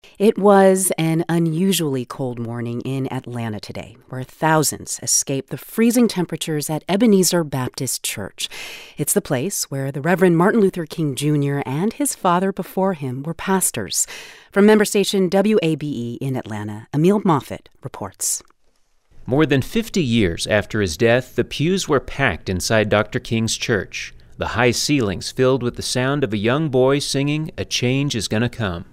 It was an unusually cold morning in Atlanta today, where thousands escaped the freezing temperatures at Ebenezer Baptist Church. It's the place where the Reverend Martin Luther King Jr. and his father before him were pastors. From member station WABE in Atlanta, Emil Moffitt reports. More than 50 years after his death, the pews were packed inside Dr. King's church. The high ceilings filled with the sound of a young boy singing, "A Change Is Gonna Come."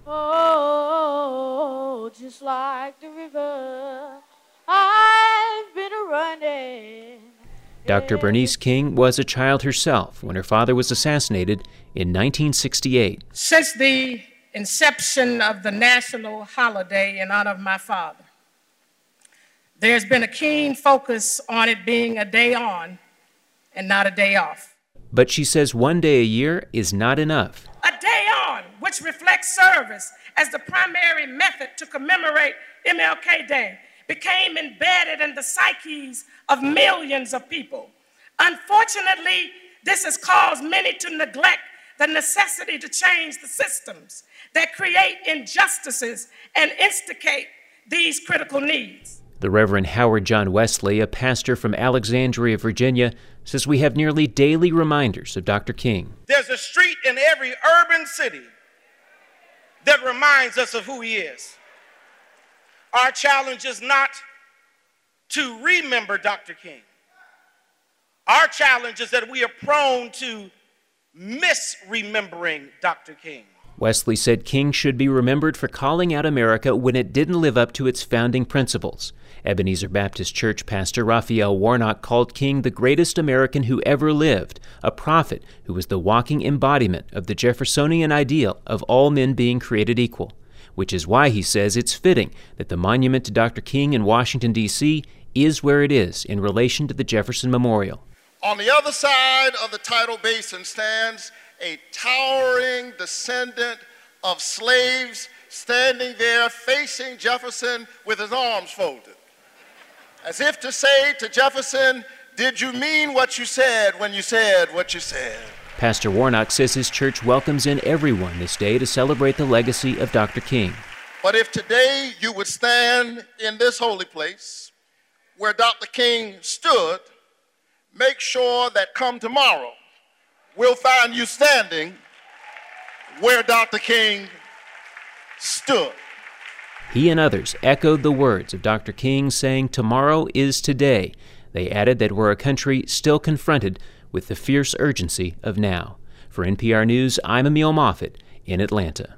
Oh, just like the river, I've been running. Dr. Bernice King was a child herself when her father was assassinated in 1968. Since the inception of the national holiday in honor of my father, there's been a keen focus on it being a day on and not a day off. But she says one day a year is not enough. A day on, which reflects service as the primary method to commemorate MLK Day, became embedded in the psyches of millions of people. Unfortunately, this has caused many to neglect the necessity to change the systems that create injustices and instigate these critical needs. The Reverend Howard John Wesley, a pastor from Alexandria, Virginia, says we have nearly daily reminders of Dr. King. There's a street in every urban city that reminds us of who he is. Our challenge is not to remember Dr. King. Our challenge is that we are prone to misremembering Dr. King. Wesley said King should be remembered for calling out America when it didn't live up to its founding principles. Ebenezer Baptist Church pastor Raphael Warnock called King the greatest American who ever lived, a prophet who was the walking embodiment of the Jeffersonian ideal of all men being created equal, which is why he says it's fitting that the monument to Dr. King in Washington, D.C. is where it is in relation to the Jefferson Memorial. On the other side of the tidal basin stands a towering descendant of slaves standing there facing Jefferson with his arms folded, as if to say to Jefferson, "Did you mean what you said when you said what you said?" Pastor Warnock says his church welcomes in everyone this day to celebrate the legacy of Dr. King. But if today you would stand in this holy place where Dr. King stood, make sure that come tomorrow, we'll find you standing where Dr. King stood. He and others echoed the words of Dr. King, saying, "Tomorrow is today." They added that we're a country still confronted with the fierce urgency of now. For NPR News, I'm Emil Moffitt in Atlanta.